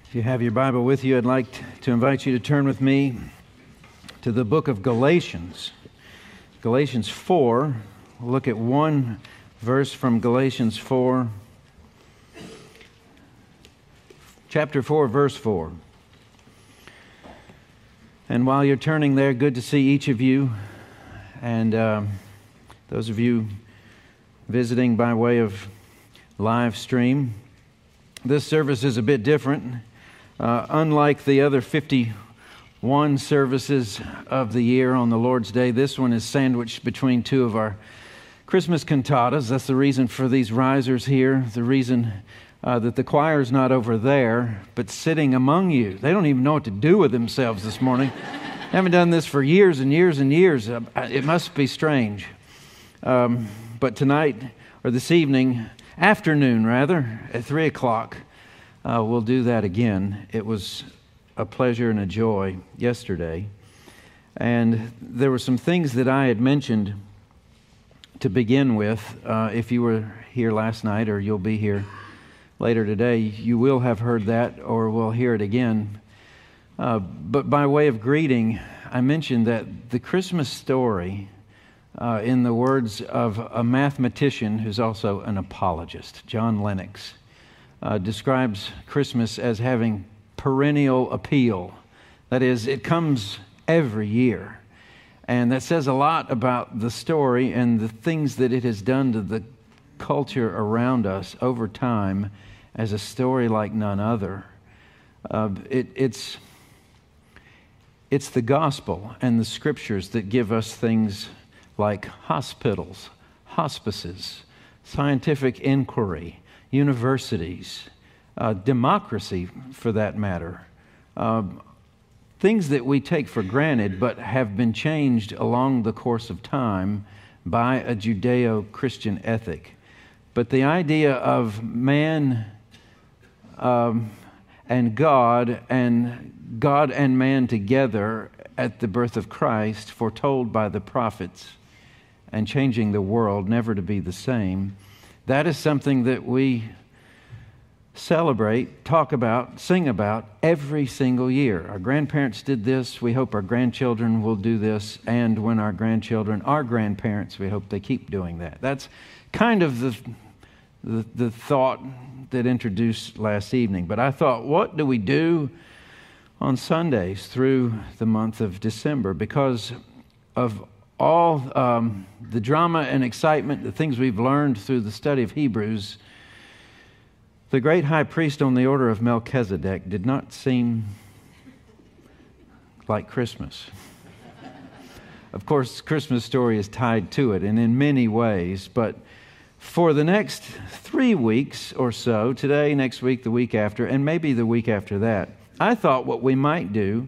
If you have your Bible with you, I'd like to invite you to turn with me to the book of Galatians. Galatians 4. We'll look at one verse from Galatians 4. Chapter 4, verse 4. And while you're turning there, good to see each of you. And those of you visiting by way of live stream, this service is a bit different. Unlike the other 51 services of the year on the Lord's Day, this one is sandwiched between two of our Christmas cantatas. That's the reason for these risers here, the reason that the choir's not over there, but sitting among you. They don't even know what to do with themselves this morning. Haven't done this for years and years and years. It must be strange. But tonight, or this evening, afternoon rather, at 3 o'clock, we'll do that again. It was a pleasure and a joy yesterday. And there were some things that I had mentioned to begin with. If you were here last night or you'll be here later today, you will have heard that or will hear it again. But by way of greeting, I mentioned that the Christmas story, in the words of a mathematician who's also an apologist, John Lennox, describes Christmas as having perennial appeal. That is, it comes every year. And that says a lot about the story and the things that it has done to the culture around us over time as a story like none other. It's the gospel and the scriptures that give us things like hospitals, hospices, scientific inquiry, universities, democracy for that matter, things that we take for granted but have been changed along the course of time by a Judeo-Christian ethic. But the idea of man and God and man together at the birth of Christ, foretold by the prophets, and changing the world never to be the same, that is something that we celebrate, talk about, sing about every single year. Our grandparents did this. We hope our grandchildren will do this. And when our grandchildren are grandparents, we hope they keep doing that. That's kind of the thought that introduced last evening. But I thought, what do we do on Sundays through the month of December? Because of all the drama and excitement, the things we've learned through the study of Hebrews, the great high priest on the order of Melchizedek did not seem like Christmas. Of course, Christmas story is tied to it, and in many ways, but for the next 3 weeks or so, today, next week, the week after, and maybe the week after that, I thought what we might do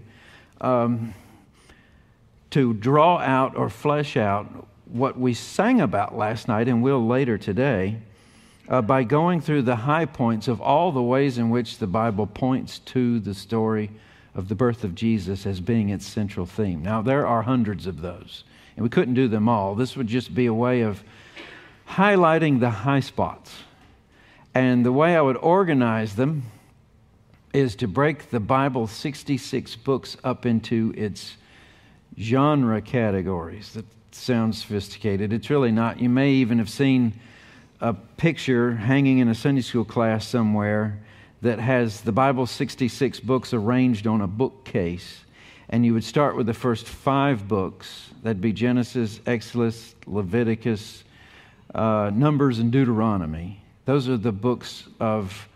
to draw out or flesh out what we sang about last night, and will later today, by going through the high points of all the ways in which the Bible points to the story of the birth of Jesus as being its central theme. Now, there are hundreds of those, and we couldn't do them all. This would just be a way of highlighting the high spots. And the way I would organize them is to break the Bible's 66 books up into its genre categories. That sounds sophisticated. It's really not. You may even have seen a picture hanging in a Sunday school class somewhere that has the Bible's 66 books arranged on a bookcase. And you would start with the first 5 books. That'd be Genesis, Exodus, Leviticus, Numbers, and Deuteronomy. Those are the books of,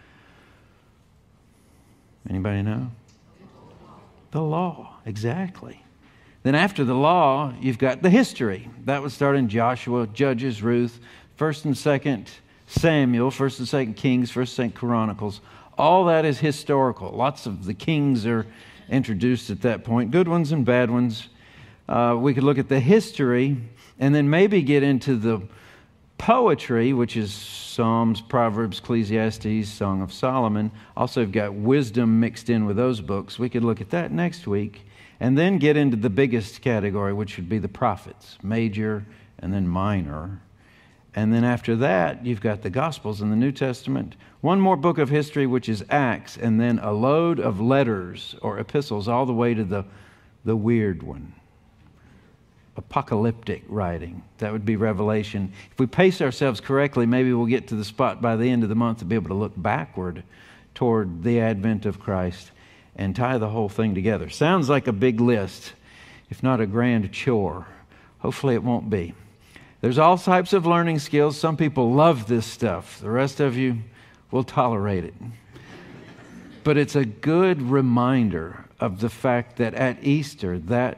anybody know? The law, exactly. Then after the law, you've got the history. That would start in Joshua, Judges, Ruth, 1st and 2nd Samuel, 1st and 2nd Kings, 1st and 2nd Chronicles. All that is historical. Lots of the kings are introduced at that point, good ones and bad ones. We could look at the history and then maybe get into the poetry, which is Psalms, Proverbs, Ecclesiastes, Song of Solomon. Also, you've got wisdom mixed in with those books. We could look at that next week. And then get into the biggest category, which would be the prophets, major and then minor. And then after that, you've got the Gospels in the New Testament. One more book of history, which is Acts, and then a load of letters or epistles all the way to the weird one, apocalyptic writing. That would be Revelation. If we pace ourselves correctly, maybe we'll get to the spot by the end of the month to be able to look backward toward the advent of Christ and tie the whole thing together. Sounds like a big list, if not a grand chore. Hopefully it won't be. There's all types of learning skills. Some people love this stuff. The rest of you will tolerate it. But it's a good reminder of the fact that at Easter, that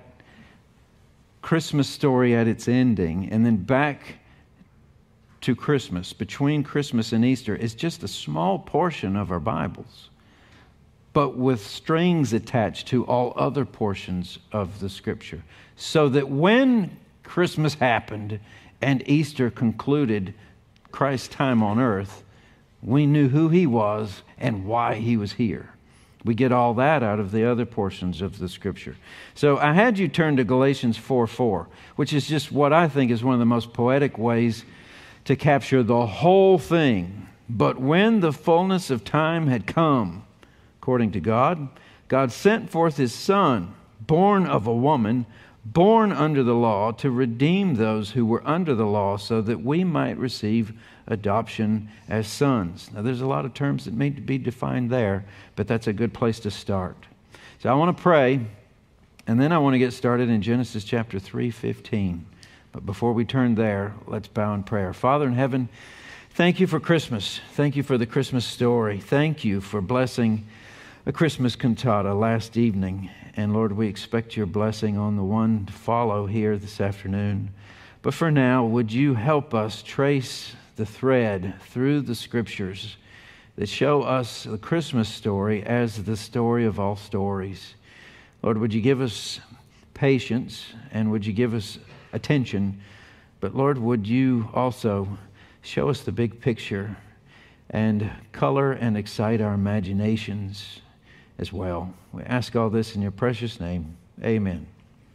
Christmas story at its ending, and then back to Christmas, between Christmas and Easter, is just a small portion of our Bibles, but with strings attached to all other portions of the Scripture. So that when Christmas happened and Easter concluded Christ's time on earth, we knew who He was and why He was here. We get all that out of the other portions of the Scripture. So I had you turn to Galatians 4:4, which is just what I think is one of the most poetic ways to capture the whole thing. But when the fullness of time had come, according to God, God sent forth His Son, born of a woman, born under the law, to redeem those who were under the law, so that we might receive adoption as sons. Now, there's a lot of terms that need to be defined there, but that's a good place to start. So I want to pray, and then I want to get started in Genesis chapter 3:15. But before we turn there, let's bow in prayer. Father in heaven, thank You for Christmas. Thank You for the Christmas story. Thank You for blessing a Christmas cantata last evening. And Lord, we expect Your blessing on the one to follow here this afternoon. But for now, would You help us trace the thread through the Scriptures that show us the Christmas story as the story of all stories. Lord, would You give us patience and would You give us attention? But Lord, would You also show us the big picture and color and excite our imaginations as well. We ask all this in Your precious name. Amen.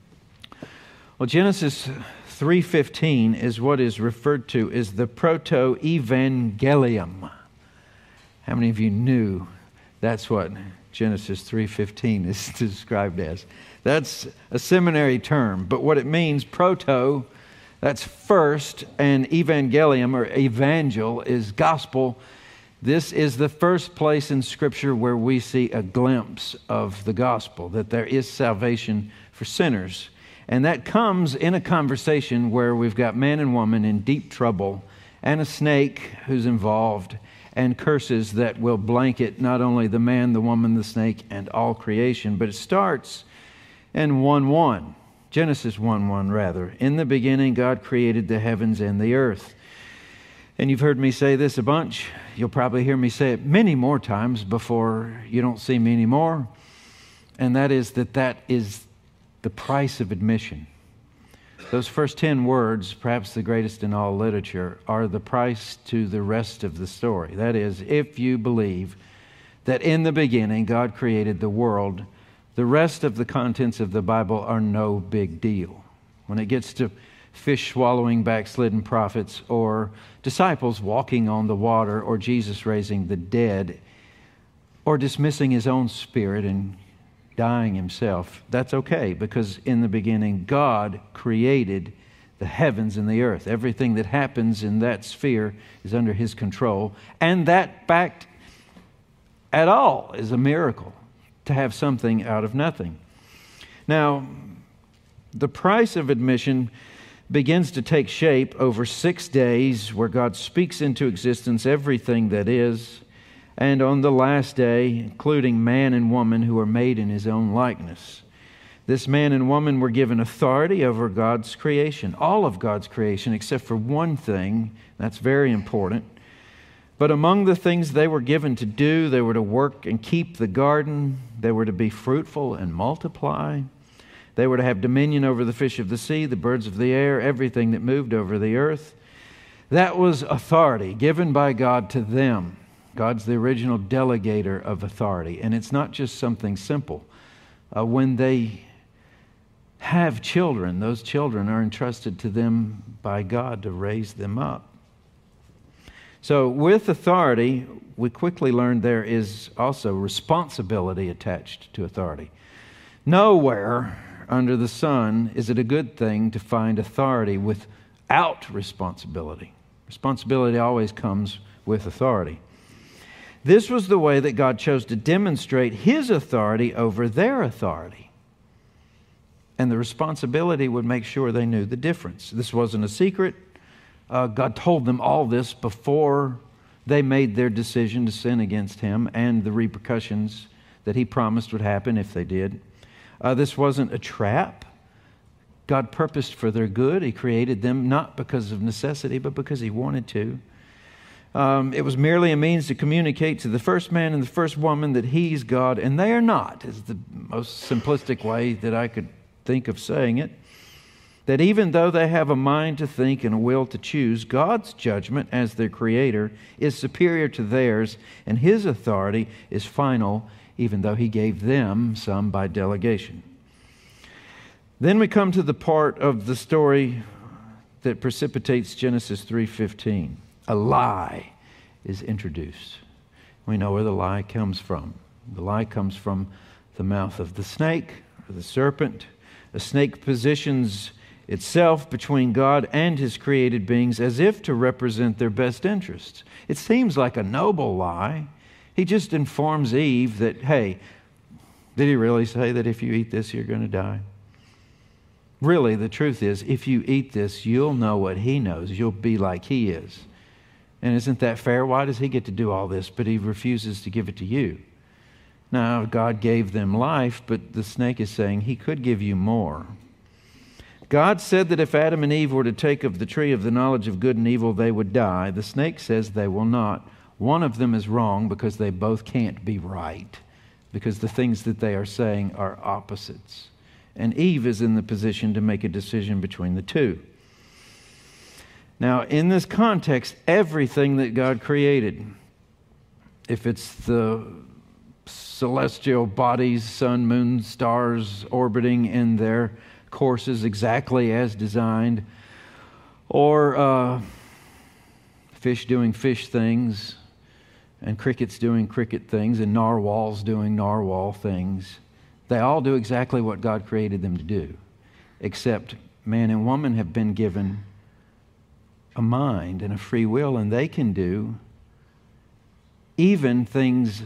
Well, Genesis 3:15 is what is referred to as the proto-evangelium. How many of you knew that's what Genesis 3:15 is described as? That's a seminary term, but what it means, proto, that's first, and evangelium or evangel is gospel. This is the first place in Scripture where we see a glimpse of the gospel, that there is salvation for sinners. And that comes in a conversation where we've got man and woman in deep trouble and a snake who's involved and curses that will blanket not only the man, the woman, the snake, and all creation. But it starts in 1:1, Genesis 1:1 rather. In the beginning, God created the heavens and the earth. And you've heard me say this a bunch. You'll probably hear me say it many more times before you don't see me anymore. And that is that is the price of admission. Those first 10 words, perhaps the greatest in all literature, are the price to the rest of the story. That is, if you believe that in the beginning God created the world, the rest of the contents of the Bible are no big deal. When it gets to fish swallowing backslidden prophets, or disciples walking on the water, or Jesus raising the dead, or dismissing His own Spirit and dying Himself, that's okay, because in the beginning God created the heavens and the earth. Everything that happens in that sphere is under His control, and that fact at all is a miracle, to have something out of nothing. Now, the price of admission begins to take shape over 6 days, where God speaks into existence everything that is, and on the last day, including man and woman who are made in His own likeness. This man and woman were given authority over God's creation, all of God's creation, except for one thing. That's very important. But among the things they were given to do, they were to work and keep the garden. They were to be fruitful and multiply. They were to have dominion over the fish of the sea, the birds of the air, everything that moved over the earth. That was authority given by God to them. God's the original delegator of authority. And it's not just something simple. When they have children, those children are entrusted to them by God to raise them up. So with authority, we quickly learned there is also responsibility attached to authority. Nowhere under the sun is it a good thing to find authority without responsibility. Responsibility always comes with authority. This was the way that God chose to demonstrate His authority over their authority. And the responsibility would make sure they knew the difference. This wasn't a secret. God told them all this before they made their decision to sin against Him and the repercussions that He promised would happen if they did. This wasn't a trap. God purposed for their good. He created them not because of necessity, but because He wanted to. It was merely a means to communicate to the first man and the first woman that He's God and they are not, is the most simplistic way that I could think of saying it. That even though they have a mind to think and a will to choose, God's judgment as their Creator is superior to theirs, and His authority is final, even though He gave them some by delegation. Then we come to the part of the story that precipitates Genesis 3:15. A lie is introduced. We know where the lie comes from. The lie comes from the mouth of the snake, or the serpent. The snake positions itself between God and His created beings as if to represent their best interests. It seems like a noble lie. He just informs Eve that, hey, did He really say that if you eat this, you're going to die? Really, the truth is, if you eat this, you'll know what He knows. You'll be like He is. And isn't that fair? Why does He get to do all this, but He refuses to give it to you? Now, God gave them life, but the snake is saying He could give you more. God said that if Adam and Eve were to take of the tree of the knowledge of good and evil, they would die. The snake says they will not. One of them is wrong because they both can't be right, because the things that they are saying are opposites. And Eve is in the position to make a decision between the two. Now, in this context, everything that God created, if it's the celestial bodies, sun, moon, stars orbiting in their courses exactly as designed, or fish doing fish things, and crickets doing cricket things, and narwhals doing narwhal things, they all do exactly what God created them to do, except man and woman have been given a mind and a free will, and they can do even things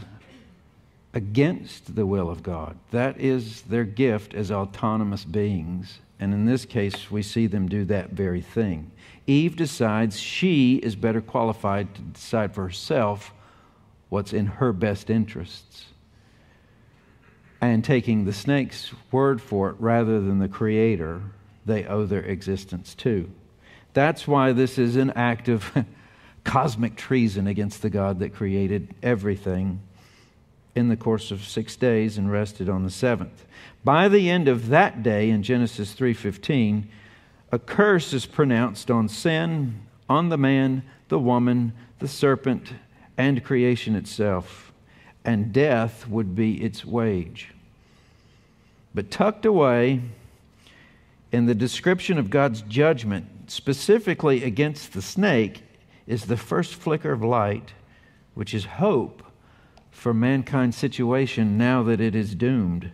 against the will of God. That is their gift as autonomous beings. And in this case, we see them do that very thing. Eve decides she is better qualified to decide for herself what's in her best interests. And taking the snake's word for it rather than the Creator, they owe their existence to. That's why this is an act of cosmic treason against the God that created everything in the course of 6 days and rested on the seventh. By the end of that day, in Genesis 3:15, a curse is pronounced on sin, on the man, the woman, the serpent, and creation itself, and death would be its wage. But tucked away in the description of God's judgment, specifically against the snake, is the first flicker of light, which is hope for mankind's situation now that it is doomed.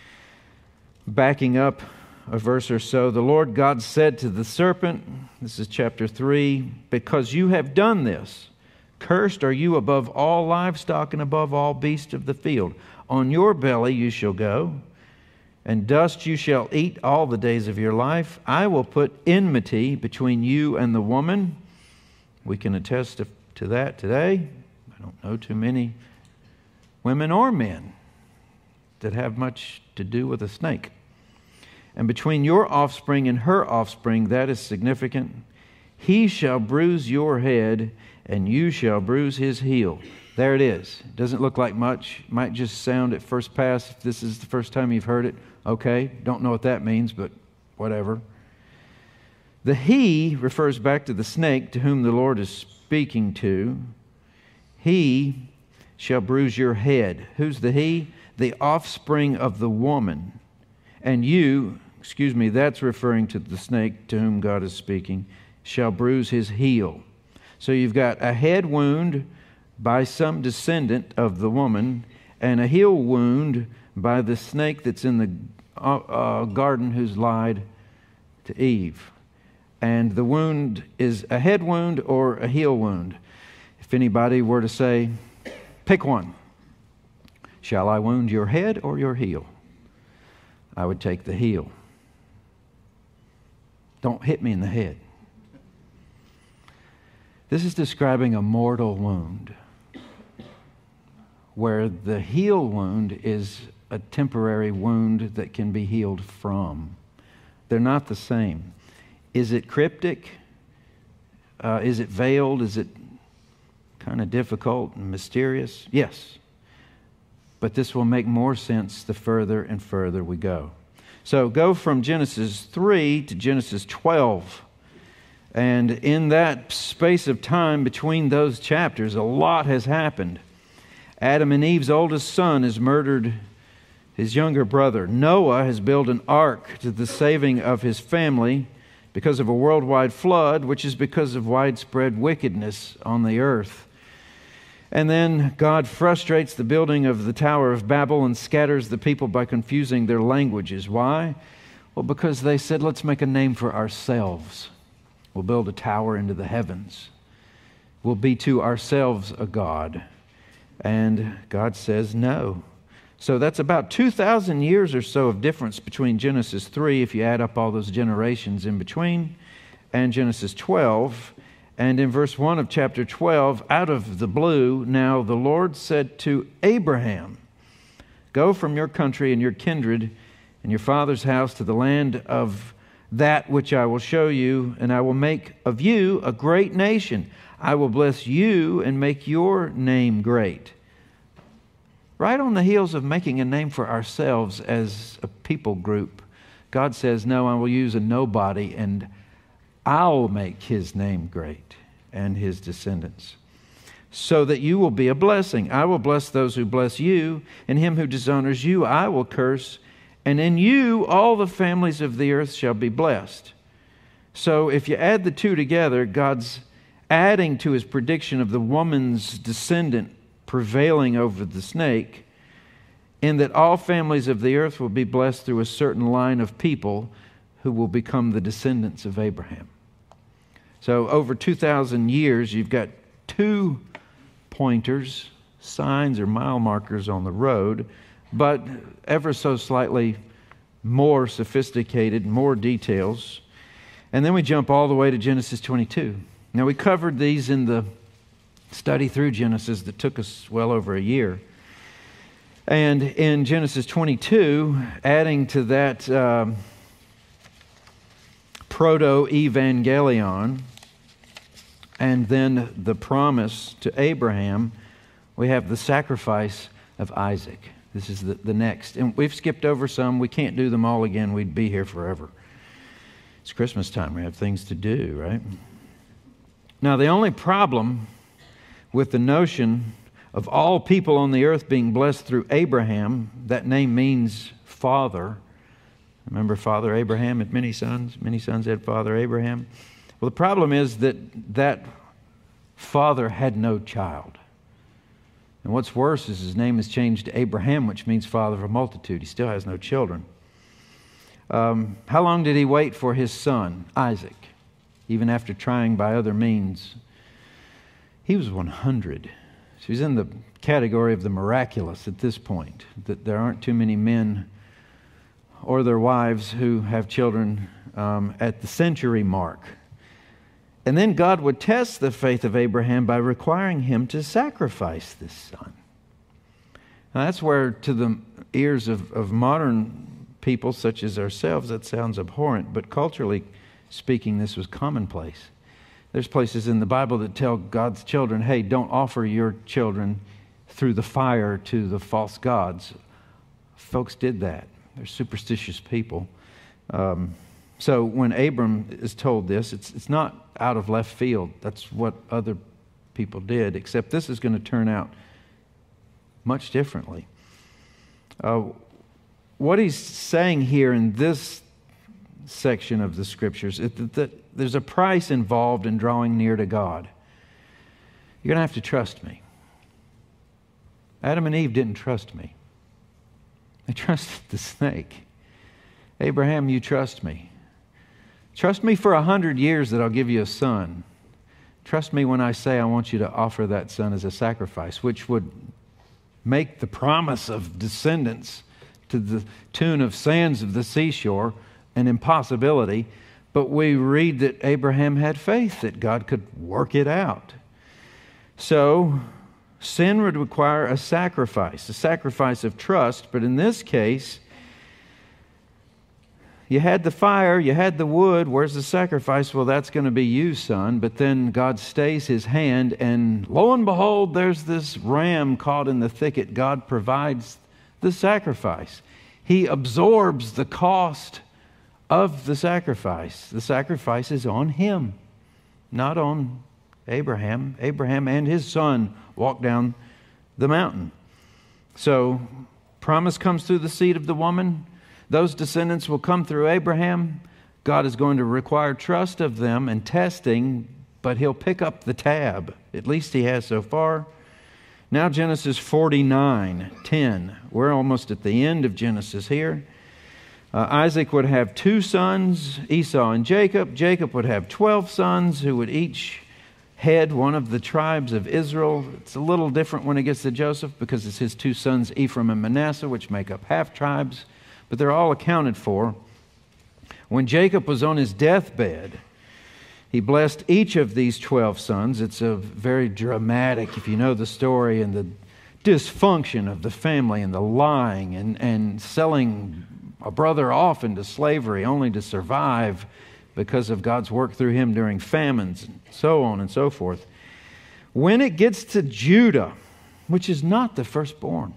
Backing up a verse or so, the Lord God said to the serpent, this is chapter 3, because you have done this, cursed are you above all livestock and above all beasts of the field. On your belly you shall go, and dust you shall eat all the days of your life. I will put enmity between you and the woman. We can attest to that today. I don't know too many women or men that have much to do with a snake. And between your offspring and her offspring, that is significant. He shall bruise your head, and you shall bruise his heel. There it is. It doesn't look like much. It might just sound at first pass, if this is the first time you've heard it, okay, don't know what that means, but whatever. The he refers back to the snake to whom the Lord is speaking to. He shall bruise your head. Who's the he? The offspring of the woman. And you, that's referring to the snake to whom God is speaking, shall bruise his heel. So you've got a head wound by some descendant of the woman and a heel wound by the snake that's in the garden who's lied to Eve. And the wound is a head wound or a heel wound. If anybody were to say, pick one. Shall I wound your head or your heel? I would take the heel. Don't hit me in the head. This is describing a mortal wound, where the heel wound is a temporary wound that can be healed from. They're not the same. Is it cryptic? Is it veiled? Is it kind of difficult and mysterious? Yes. But this will make more sense the further and further we go. So go from Genesis 3 to Genesis 12. And in that space of time between those chapters, a lot has happened. Adam and Eve's oldest son has murdered his younger brother. Noah has built an ark to the saving of his family because of a worldwide flood, which is because of widespread wickedness on the earth. And then God frustrates the building of the Tower of Babel and scatters the people by confusing their languages. Why? Well, because they said, let's make a name for ourselves. We'll build a tower into the heavens. We'll be to ourselves a god. And God says no. So that's about 2,000 years or so of difference between Genesis 3, if you add up all those generations in between, and Genesis 12. And in verse 1 of chapter 12, out of the blue, now the Lord said to Abraham, go from your country and your kindred and your father's house to the land of that which I will show you, and I will make of you a great nation. I will bless you and make your name great. Right on the heels of making a name for ourselves as a people group, God says, no, I will use a nobody and I'll make his name great and his descendants, so that you will be a blessing. I will bless those who bless you, and him who dishonors you I will curse, and in you all the families of the earth shall be blessed. So if you add the two together, God's adding to his prediction of the woman's descendant prevailing over the snake, in that all families of the earth will be blessed through a certain line of people who will become the descendants of Abraham. So over 2,000 years, you've got 2 pointers, signs or mile markers on the road, but ever so slightly more sophisticated, more details. And then we jump all the way to Genesis 22. Now, we covered these in the study through Genesis that took us well over a year. And in Genesis 22, adding to that proto-evangelion, and then the promise to Abraham, we have the sacrifice of Isaac. This is the next. And we've skipped over some. We can't do them all again. We'd be here forever. It's Christmas time. We have things to do, right? Now, the only problem with the notion of all people on the earth being blessed through Abraham, that name means father. Remember Father Abraham had many sons. Many sons had Father Abraham. Well, the problem is that father had no child. And what's worse is his name is changed to Abraham, which means father of a multitude. He still has no children. How long did he wait for his son, Isaac, even after trying by other means? He was 100. So he's in the category of the miraculous at this point, that there aren't too many men or their wives who have children at the century mark. And then God would test the faith of Abraham by requiring him to sacrifice this son. Now that's where, to the ears of modern people such as ourselves, that sounds abhorrent, but culturally speaking, this was commonplace. There's places in the Bible that tell God's children, hey, don't offer your children through the fire to the false gods. Folks did that. They're superstitious people. So when Abram is told this, it's not out of left field. That's what other people did, except this is going to turn out much differently. What he's saying here in this section of the Scriptures is that there's a price involved in drawing near to God. You're going to have to trust me. Adam and Eve didn't trust me. They trusted the snake. Abraham, you trust me. Trust me for 100 years that I'll give you a son. Trust me when I say I want you to offer that son as a sacrifice, which would make the promise of descendants to the tune of sands of the seashore an impossibility. But we read that Abraham had faith that God could work it out. So sin would require a sacrifice of trust. But in this case, you had the fire, you had the wood. Where's the sacrifice? Well, that's going to be you, son. But then God stays his hand, and lo and behold, there's this ram caught in the thicket. God provides the sacrifice. He absorbs the cost of the sacrifice. The sacrifice is on him, not on Abraham. Abraham and his son walked down the mountain. So, promise comes through the seed of the woman. Those descendants will come through Abraham. God is going to require trust of them and testing, but he'll pick up the tab. At least he has so far. Now Genesis 49:10. We're almost at the end of Genesis here. Isaac would have 2 sons, Esau and Jacob. Jacob would have 12 sons who would each head one of the tribes of Israel. It's a little different when it gets to Joseph because it's his 2 sons, Ephraim and Manasseh, which make up half tribes. But they're all accounted for. When Jacob was on his deathbed, he blessed each of these 12 sons. It's a very dramatic, if you know the story, and the dysfunction of the family and the lying and selling a brother off into slavery only to survive because of God's work through him during famines and so on and so forth. When it gets to Judah, which is not the firstborn,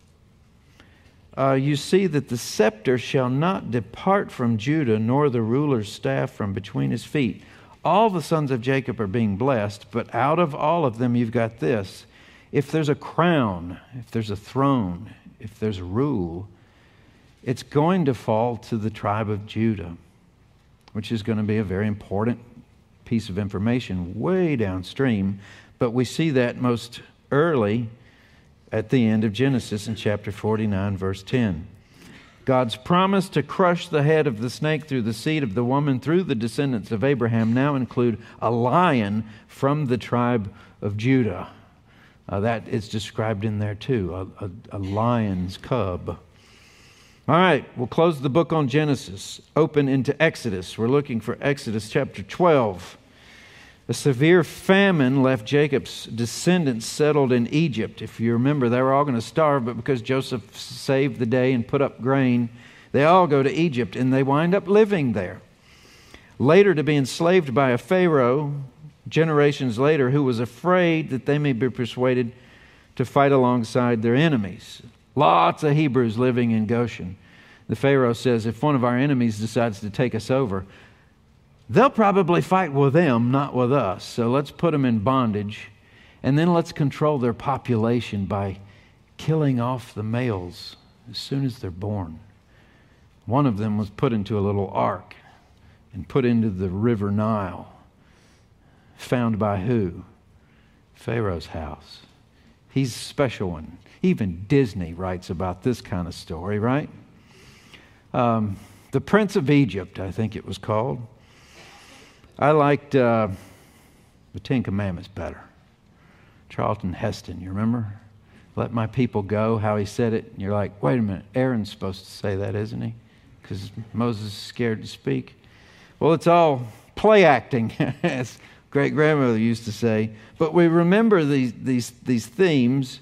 you see that the scepter shall not depart from Judah, nor the ruler's staff from between his feet. All the sons of Jacob are being blessed, but out of all of them you've got this. If there's a crown, if there's a throne, if there's rule, it's going to fall to the tribe of Judah, which is going to be a very important piece of information way downstream. But we see that most early at the end of Genesis in chapter 49, verse 10. God's promise to crush the head of the snake through the seed of the woman through the descendants of Abraham now include a lion from the tribe of Judah. That is described in there too, a lion's cub. All right, we'll close the book on Genesis, open into Exodus. We're looking for Exodus chapter 12. A severe famine left Jacob's descendants settled in Egypt. If you remember, they were all going to starve, but because Joseph saved the day and put up grain, they all go to Egypt, and they wind up living there. Later to be enslaved by a Pharaoh, generations later, who was afraid that they may be persuaded to fight alongside their enemies. Lots of Hebrews living in Goshen. The Pharaoh says, if one of our enemies decides to take us over, they'll probably fight with them, not with us. So let's put them in bondage. And then let's control their population by killing off the males as soon as they're born. One of them was put into a little ark and put into the river Nile. Found by who? Pharaoh's house. He's a special one. Even Disney writes about this kind of story, right? The Prince of Egypt, I think it was called. I liked the 10 Commandments better. Charlton Heston, you remember? Let my people go, how he said it. And you're like, wait a minute, Aaron's supposed to say that, isn't he? Because Moses is scared to speak. Well, it's all play acting, as great-grandmother used to say. But we remember these themes.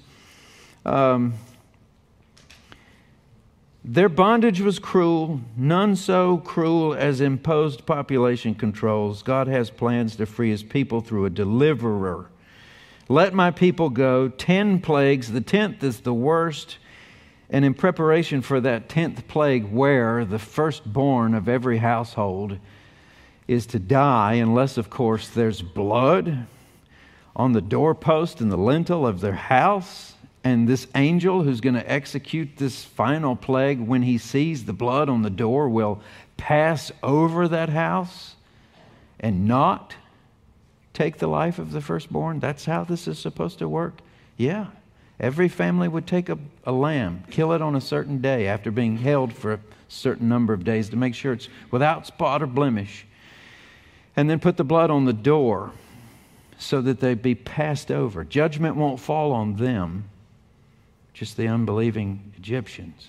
Their bondage was cruel, none so cruel as imposed population controls. God has plans to free his people through a deliverer. Let my people go. 10 plagues. The 10th is the worst. And in preparation for that 10th plague, where the firstborn of every household is to die, unless, of course, there's blood on the doorpost and the lintel of their house. And this angel who's going to execute this final plague, when he sees the blood on the door, will pass over that house and not take the life of the firstborn? That's how this is supposed to work? Yeah. Every family would take a lamb, kill it on a certain day after being held for a certain number of days to make sure it's without spot or blemish, and then put the blood on the door so that they'd be passed over. Judgment won't fall on them, just the unbelieving Egyptians.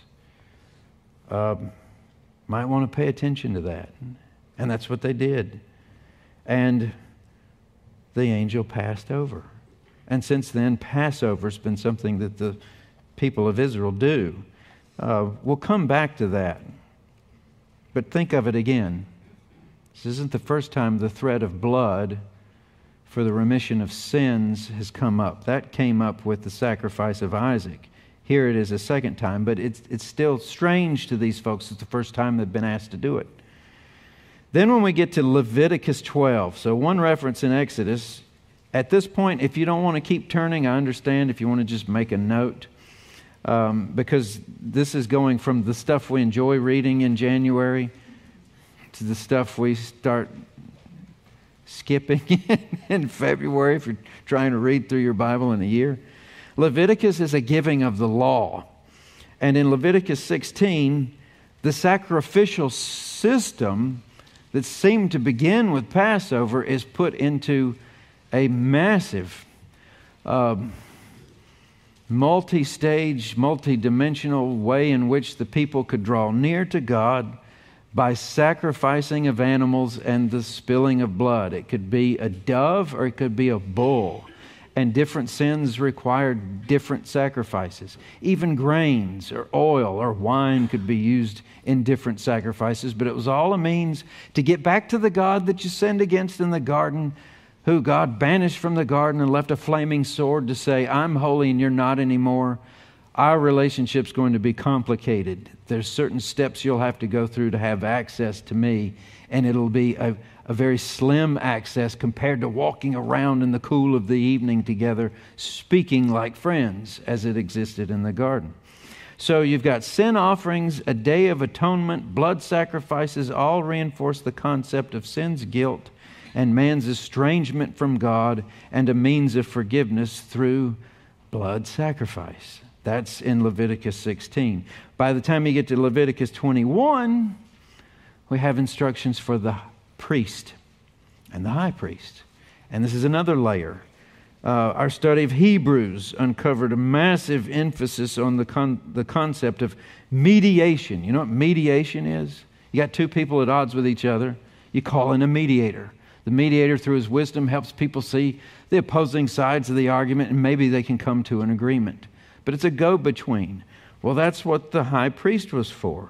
Might want to pay attention to that. And that's what they did. And the angel passed over. And since then, Passover's been something that the people of Israel do. We'll come back to that. But think of it again. This isn't the first time the threat of blood for the remission of sins has come up. That came up with the sacrifice of Isaac. Here it is a second time, but it's still strange to these folks. It's the first time they've been asked to do it. Then when we get to Leviticus 12, so one reference in Exodus. At this point, if you don't want to keep turning, I understand if you want to just make a note, because this is going from the stuff we enjoy reading in January to the stuff we start skipping in February if you're trying to read through your Bible in a year. Leviticus is a giving of the law. And in Leviticus 16, the sacrificial system that seemed to begin with Passover is put into a massive, multi-stage, multi-dimensional way in which the people could draw near to God by sacrificing of animals and the spilling of blood. It could be a dove or it could be a bull. And different sins required different sacrifices. Even grains or oil or wine could be used in different sacrifices, but it was all a means to get back to the God that you sinned against in the garden, who God banished from the garden and left a flaming sword to say, I'm holy and you're not anymore. Our relationship's going to be complicated. There's certain steps you'll have to go through to have access to me, and it'll be a very slim access compared to walking around in the cool of the evening together, speaking like friends as it existed in the garden. So you've got sin offerings, a day of atonement, blood sacrifices, all reinforce the concept of sin's guilt and man's estrangement from God, and a means of forgiveness through blood sacrifice. That's in Leviticus 16. By the time you get to Leviticus 21, we have instructions for the priest and the high priest. And this is another layer. Our study of Hebrews uncovered a massive emphasis on the concept of mediation. You know what mediation is? You got two people at odds with each other. You call in a mediator. The mediator, through his wisdom, helps people see the opposing sides of the argument, and maybe they can come to an agreement. But it's a go-between. Well, that's what the high priest was for.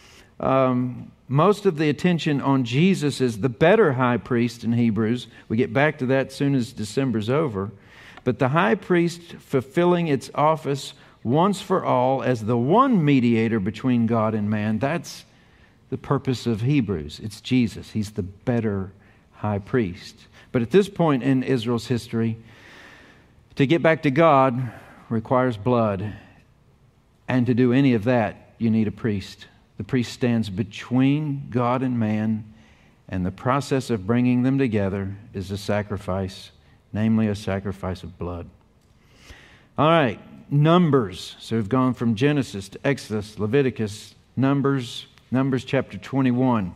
Most of the attention on Jesus as the better high priest in Hebrews. We get back to that as soon as December's over. But the high priest fulfilling its office once for all as the one mediator between God and man, that's the purpose of Hebrews. It's Jesus. He's the better high priest. But at this point in Israel's history, to get back to God requires blood. And to do any of that, you need a priest. The priest stands between God and man, and the process of bringing them together is a sacrifice, namely a sacrifice of blood. All right, Numbers. So we've gone from Genesis to Exodus, Leviticus, Numbers chapter 21.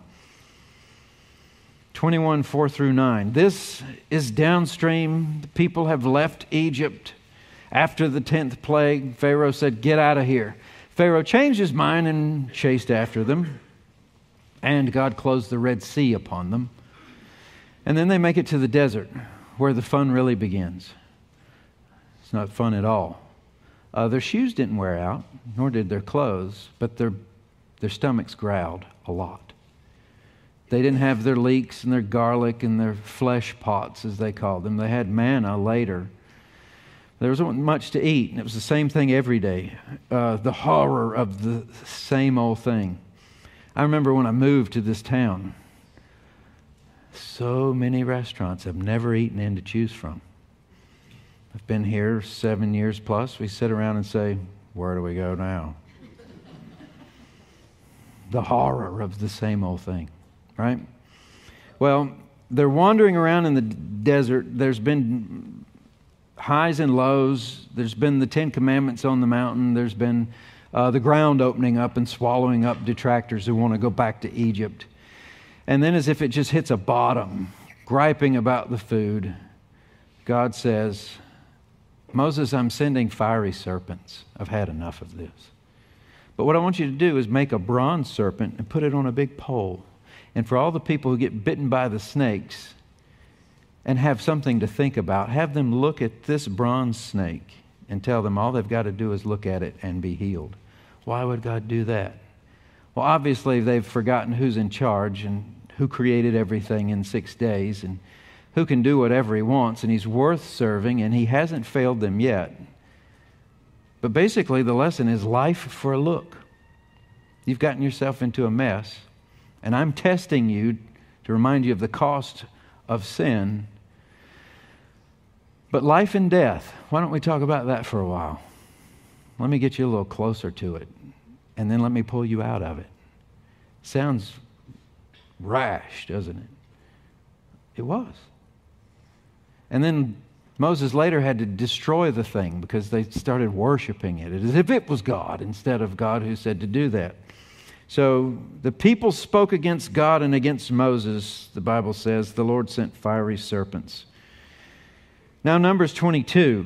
21, 4 through 9. This is downstream. The people have left Egypt. After the 10th plague, Pharaoh said, get out of here. Pharaoh changed his mind and chased after them. And God closed the Red Sea upon them. And then they make it to the desert, where the fun really begins. It's not fun at all. Their shoes didn't wear out, nor did their clothes, but their stomachs growled a lot. They didn't have their leeks and their garlic and their flesh pots, as they called them. They had manna later. There wasn't much to eat, and it was the same thing every day. The horror of the same old thing. I remember when I moved to this town, so many restaurants I've never eaten in to choose from. I've been here 7 years plus. We sit around and say, where do we go now? The horror of the same old thing, right? Well, they're wandering around in the desert. There's been highs and lows. There's been the Ten Commandments on the mountain. There's been the ground opening up and swallowing up detractors who want to go back to Egypt. And then as if it just hits a bottom, griping about the food, God says, Moses, I'm sending fiery serpents. I've had enough of this. But what I want you to do is make a bronze serpent and put it on a big pole. And for all the people who get bitten by the snakes and have something to think about, have them look at this bronze snake and tell them all they've got to do is look at it and be healed. Why would God do that? Well, obviously they've forgotten who's in charge and who created everything in 6 days and who can do whatever he wants, and he's worth serving, and he hasn't failed them yet. But basically the lesson is life for a look. You've gotten yourself into a mess, and I'm testing you to remind you of the cost of sin. But life and death, why don't we talk about that for a while? Let me get you a little closer to it, and then let me pull you out of it. Sounds rash, doesn't it? It was. And then Moses later had to destroy the thing because they started worshiping it as if it was God instead of God who said to do that. So the people spoke against God and against Moses, the Bible says. The Lord sent fiery serpents. Now Numbers 22.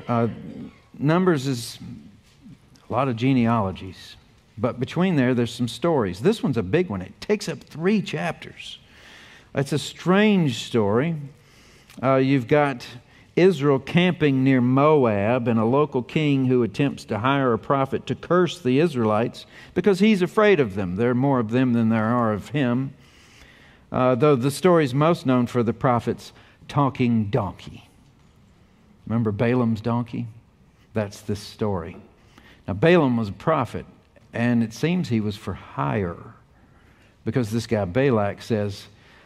Numbers is a lot of genealogies. But between there's some stories. This one's a big one. It takes up 3 chapters. It's a strange story. You've got Israel camping near Moab and a local king who attempts to hire a prophet to curse the Israelites because he's afraid of them. There are more of them than there are of him. Though the story is most known for the prophet's talking donkey. Remember Balaam's donkey? That's this story. Now Balaam was a prophet, and it seems he was for hire because this guy Balak says,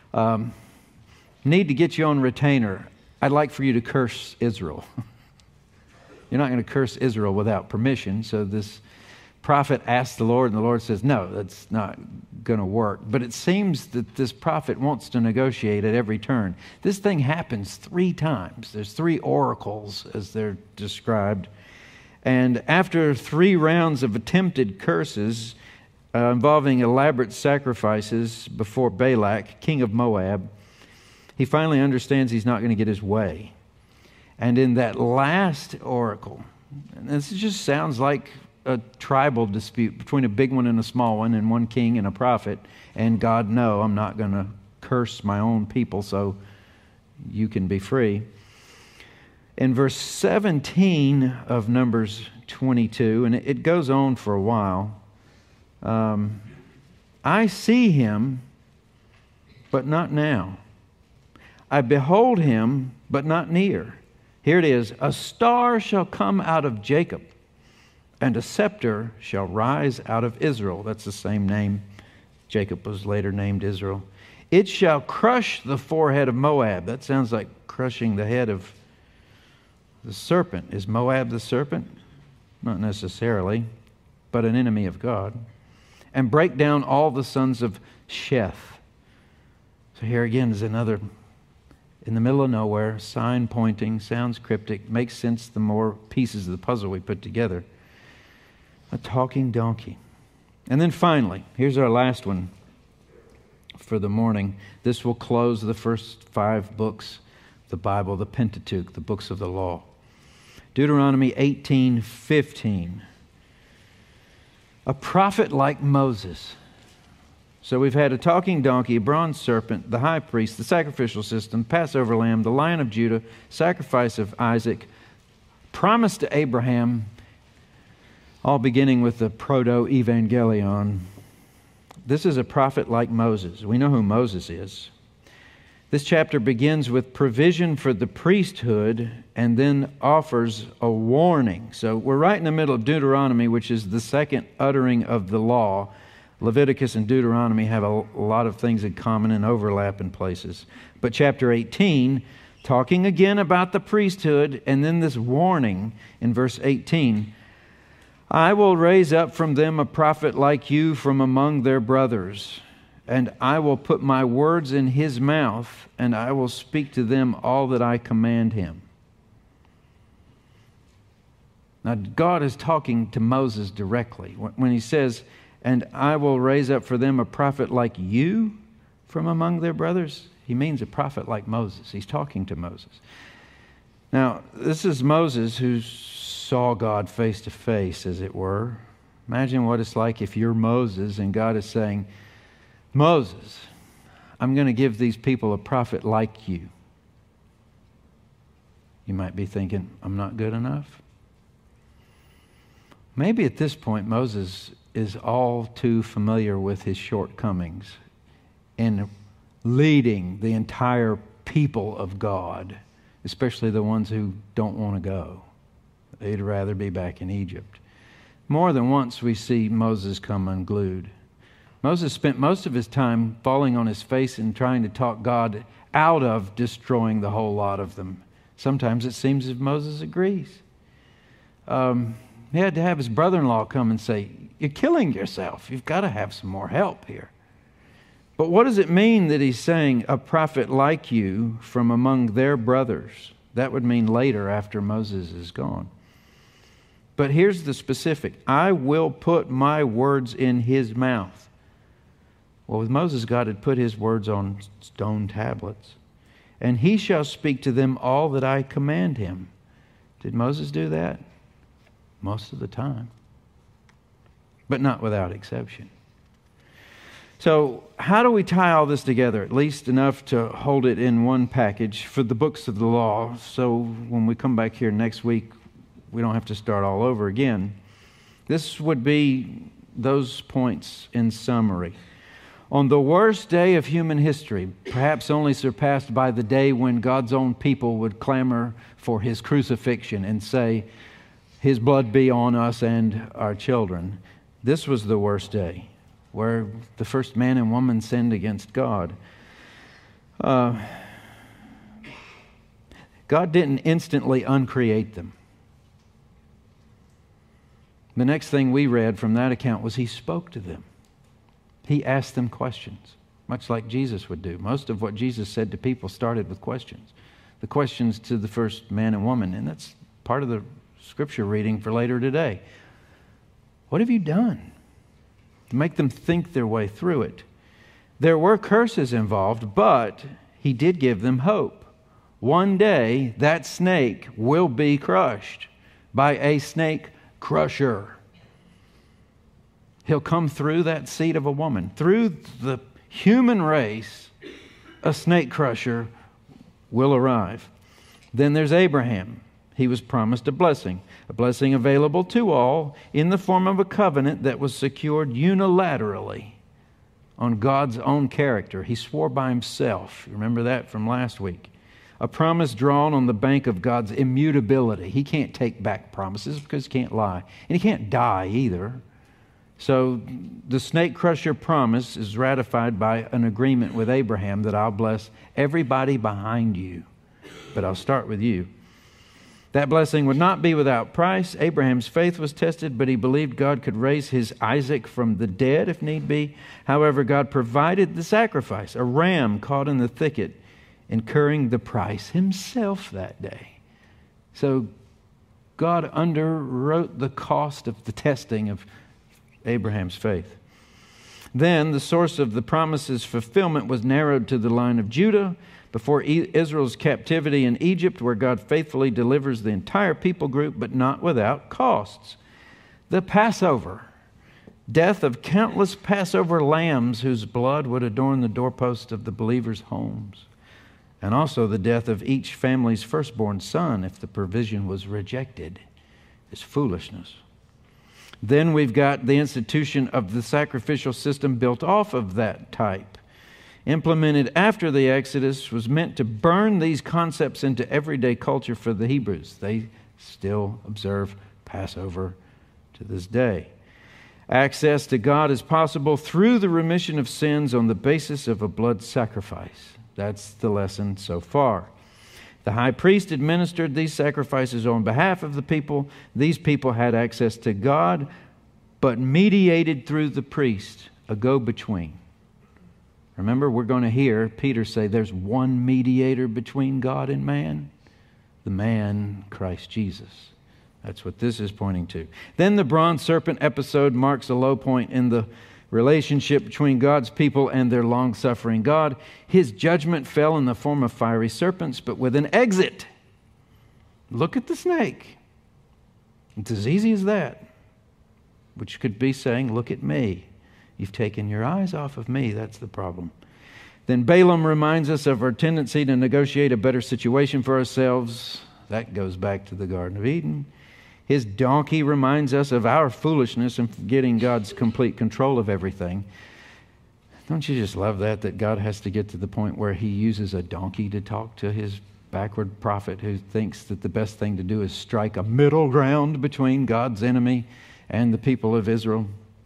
need to get you on retainer. I'd like for you to curse Israel. You're not going to curse Israel without permission. So this prophet asks the Lord, and the Lord says, no, that's not going to work. But it seems that this prophet wants to negotiate at every turn. This thing happens 3 times. There's 3 oracles, as they're described. And after 3 rounds of attempted curses involving elaborate sacrifices before Balak, king of Moab, he finally understands he's not going to get his way. And in that last oracle, and this just sounds like a tribal dispute between a big one and a small one, and one king and a prophet, and God, no, I'm not going to curse my own people, so you can be free. In verse 17 of Numbers 22, and it goes on for a while, I see him, but not now. I behold him, but not near. Here it is. A star shall come out of Jacob, and a scepter shall rise out of Israel. That's the same name. Jacob was later named Israel. It shall crush the forehead of Moab. That sounds like crushing the head of the serpent. Is Moab the serpent? Not necessarily, but an enemy of God. And break down all the sons of Sheth. So here again is another, in the middle of nowhere, sign pointing, sounds cryptic, makes sense the more pieces of the puzzle we put together. A talking donkey. And then finally, here's our last one for the morning. This will close the first 5 books of the Bible, the Pentateuch, the books of the law. Deuteronomy 18:15. A prophet like Moses. So we've had a talking donkey, a bronze serpent, the high priest, the sacrificial system, Passover lamb, the Lion of Judah, sacrifice of Isaac, promise to Abraham, all beginning with the proto-evangelion. This is a prophet like Moses. We know who Moses is. This chapter begins with provision for the priesthood and then offers a warning. So we're right in the middle of Deuteronomy, which is the second uttering of the law. Leviticus and Deuteronomy have a lot of things in common and overlap in places. But chapter 18, talking again about the priesthood, and then this warning in verse 18. I will raise up from them a prophet like you from among their brothers. and I will put my words in his mouth, and I will speak to them all that I command him. Now, God is talking to Moses directly when he says, and I will raise up for them a prophet like you from among their brothers. He means a prophet like Moses. He's talking to Moses. Now, this is Moses who saw God face to face, as it were. Imagine what it's like if you're Moses and God is saying, Moses, I'm going to give these people a prophet like you. You might be thinking, I'm not good enough. Maybe at this point, Moses is all too familiar with his shortcomings in leading the entire people of God, especially the ones who don't want to go. They'd rather be back in Egypt. More than once we see Moses come unglued. Moses spent most of his time falling on his face and trying to talk God out of destroying the whole lot of them. Sometimes it seems as if Moses agrees. He had to have his brother-in-law come and say, you're killing yourself. You've got to have some more help here. But what does it mean that he's saying a prophet like you from among their brothers? That would mean later after Moses is gone. But here's the specific. I will put my words in his mouth. Well, with Moses, God had put his words on stone tablets. And he shall speak to them all that I command him. Did Moses do that? Most of the time. But not without exception. So how do we tie all this together? At least enough to hold it in one package for the books of the law. So when we come back here next week, we don't have to start all over again. This would be those points in summary. On the worst day of human history, perhaps only surpassed by the day when God's own people would clamor for his crucifixion and say, his blood be on us and our children. This was the worst day, where the first man and woman sinned against God. God didn't instantly uncreate them. The next thing we read from that account was he spoke to them. He asked them questions, much like Jesus would do. Most of what Jesus said to people started with questions. The questions to the first man and woman, and that's part of the scripture reading for later today. What have you done? To make them think their way through it. There were curses involved, but he did give them hope. One day, that snake will be crushed by a snake crusher. He'll come through that seed of a woman. Through the human race, a snake crusher will arrive. Then there's Abraham. He was promised a blessing available to all in the form of a covenant that was secured unilaterally on God's own character. He swore by himself. Remember that from last week. A promise drawn on the bank of God's immutability. He can't take back promises because he can't lie. And he can't die either. So the snake crusher promise is ratified by an agreement with Abraham that I'll bless everybody behind you, but I'll start with you. That blessing would not be without price. Abraham's faith was tested, but he believed God could raise his Isaac from the dead if need be. However, God provided the sacrifice, a ram caught in the thicket, incurring the price himself that day. So God underwrote the cost of the testing of Abraham's faith. Then the source of the promise's fulfillment was narrowed to the line of Judah before Israel's captivity in Egypt, where God faithfully delivers the entire people group, but not without costs. The Passover, death of countless Passover lambs whose blood would adorn the doorposts of the believers' homes, and also the death of each family's firstborn son if the provision was rejected, is foolishness. Then we've got the institution of the sacrificial system built off of that type. Implemented after the Exodus, was meant to burn these concepts into everyday culture for the Hebrews. They still observe Passover to this day. Access to God is possible through the remission of sins on the basis of a blood sacrifice. That's the lesson so far. The high priest administered these sacrifices on behalf of the people. These people had access to God, but mediated through the priest, a go-between. Remember, we're going to hear Peter say there's one mediator between God and man, the man Christ Jesus. That's what this is pointing to. Then the bronze serpent episode marks a low point in the relationship between God's people and their long-suffering God. His judgment fell in the form of fiery serpents, but with an exit. Look at the snake. It's as easy as that, which could be saying, look at me. You've taken your eyes off of me. That's the problem. Then Balaam reminds us of our tendency to negotiate a better situation for ourselves. That goes back to the Garden of Eden. His donkey reminds us of our foolishness in forgetting God's complete control of everything. Don't you just love that God has to get to the point where he uses a donkey to talk to his backward prophet who thinks that the best thing to do is strike a middle ground between God's enemy and the people of Israel?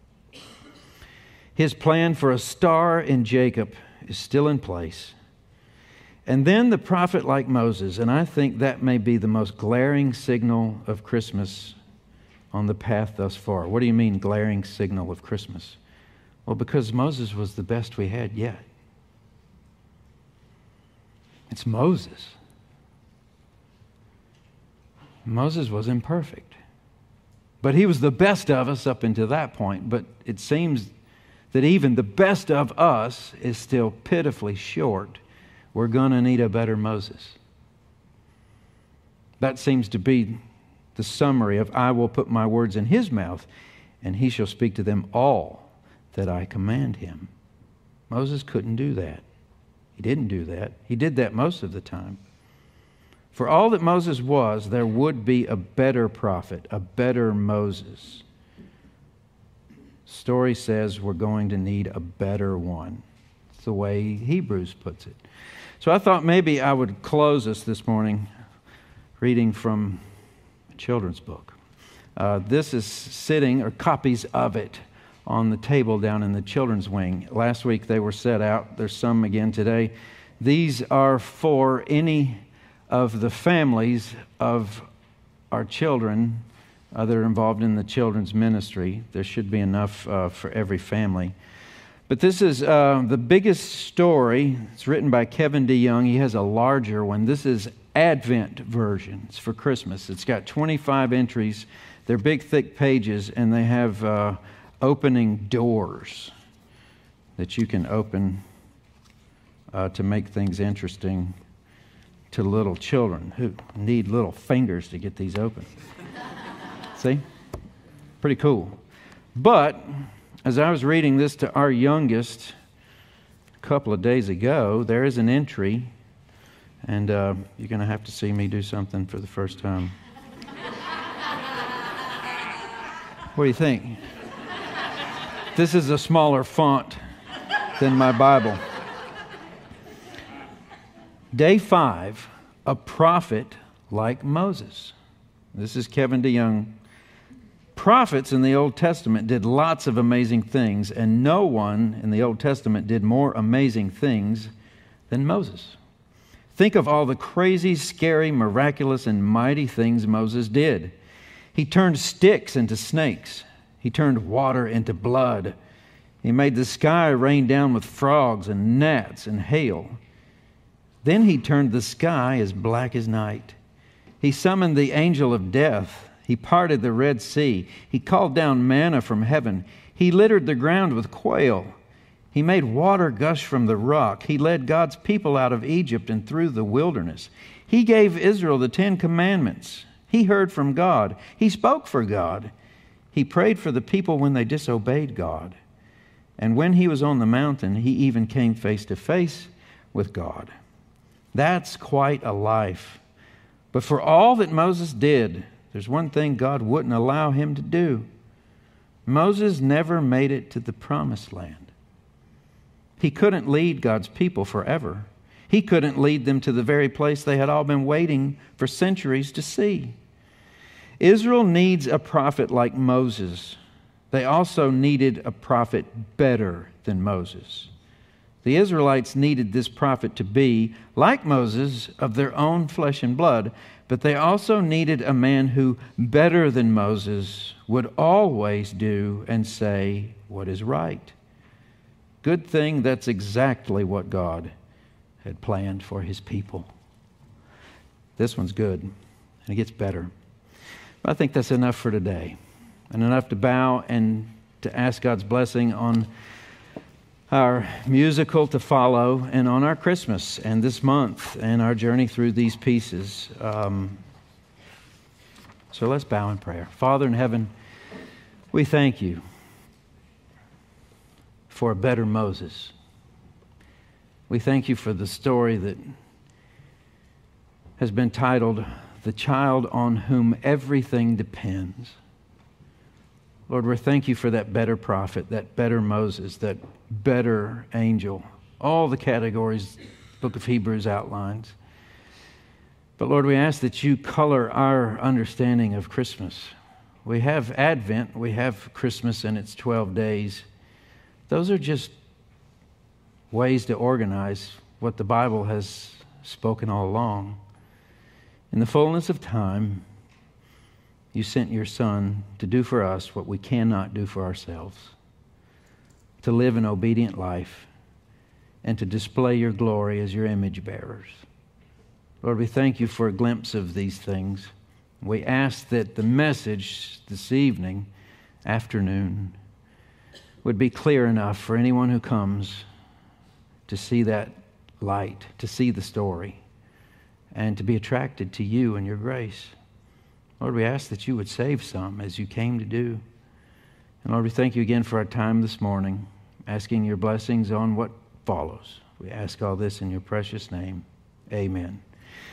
His plan for a star in Jacob is still in place. And then the prophet like Moses, and I think that may be the most glaring signal of Christmas on the path thus far. What do you mean, glaring signal of Christmas? Well, because Moses was the best we had yet. It's Moses. Moses was imperfect. But he was the best of us up until that point. But it seems that even the best of us is still pitifully short. We're going to need a better Moses. That seems to be the summary of, I will put my words in his mouth, and he shall speak to them all that I command him. Moses couldn't do that. He didn't do that. He did that most of the time. For all that Moses was, there would be a better prophet, a better Moses. Story says we're going to need a better one. It's the way Hebrews puts it. So I thought maybe I would close us this morning reading from a children's book. This is sitting, or copies of it, on the table down in the children's wing. Last week they were set out. There's some again today. These are for any of the families of our children that are involved in the children's ministry. There should be enough for every family. But this is the biggest story. It's written by Kevin DeYoung. He has a larger one. This is Advent version. It's for Christmas. It's got 25 entries. They're big, thick pages, and they have opening doors that you can open to make things interesting to little children who need little fingers to get these open. See? Pretty cool. But as I was reading this to our youngest a couple of days ago, there is an entry, and you're going to have to see me do something for the first time. What do you think? This is a smaller font than my Bible. Day 5, a prophet like Moses. This is Kevin DeYoung. Prophets in the Old Testament did lots of amazing things, and no one in the Old Testament did more amazing things than Moses. Think of all the crazy, scary, miraculous, and mighty things Moses did. He turned sticks into snakes. He turned water into blood. He made the sky rain down with frogs and gnats and hail. Then he turned the sky as black as night. He summoned the angel of death. He parted the Red Sea. He called down manna from heaven. He littered the ground with quail. He made water gush from the rock. He led God's people out of Egypt and through the wilderness. He gave Israel the 10 Commandments. He heard from God. He spoke for God. He prayed for the people when they disobeyed God. And when he was on the mountain, he even came face to face with God. That's quite a life. But for all that Moses did, there's one thing God wouldn't allow him to do. Moses never made it to the promised land. He couldn't lead God's people forever. He couldn't lead them to the very place they had all been waiting for centuries to see. Israel needs a prophet like Moses. They also needed a prophet better than Moses. The Israelites needed this prophet to be, like Moses, of their own flesh and blood, but they also needed a man who, better than Moses, would always do and say what is right. good thing. That's exactly what God had planned for his people. This one's good, and it gets better. But I think that's enough for today, and enough to bow and to ask God's blessing on our musical to follow and on our Christmas and this month and our journey through these pieces. So let's bow in prayer. Father in heaven, we thank you for a better Moses. We thank you for the story that has been titled, "The Child on Whom Everything Depends." Lord, we thank you for that better prophet, that better Moses, that better angel, all the categories the book of Hebrews outlines. But Lord, we ask that you color our understanding of Christmas. We have Advent, we have Christmas and its 12 days. Those are just ways to organize what the Bible has spoken all along. In the fullness of time, you sent your Son to do for us what we cannot do for ourselves, to live an obedient life and to display your glory as your image bearers. Lord, we thank you for a glimpse of these things. We ask that the message this afternoon, would be clear enough for anyone who comes to see that light, to see the story, and to be attracted to you and your grace. Lord, we ask that you would save some as you came to do. And Lord, we thank you again for our time this morning, asking your blessings on what follows. We ask all this in your precious name. Amen.